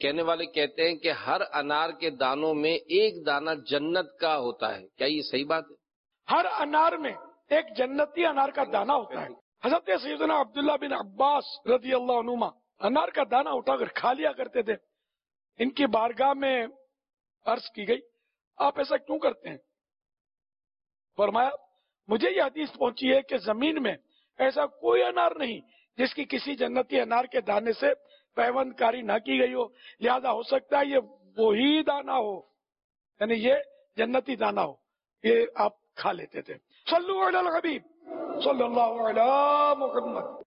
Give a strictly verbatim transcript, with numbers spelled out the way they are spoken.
कहने वाले कहते हैं कि हर अनार के दानों में एक दाना जन्नत का होता है, क्या ये सही बात है? हर अनार में एक जन्नती अनार का दाना होता है। हजरत सैयदना अब्दुल्लाह बिन अब्बास रज़ी अल्लाह अनुमा अनार का दाना उठाकर खा लिया करते थे। इनकी बारगाह में अर्ज की गई, आप ऐसा क्यों करते हैं? फरमाया, मुझे यह हदीस पहुंची है कि जमीन में ऐसा कोई अनार नहीं जिसकी किसी जन्नती अनार के दाने से पैवंदकारी ना की गई हो, लिहाजा हो सकता है ये वही दाना हो, यानी ये जन्नती दाना हो, ये आप खा लेते थे। सल्लल्लाहु अलैहि वसल्लम सल्लल्लाहु अलैहि मुहम्मद।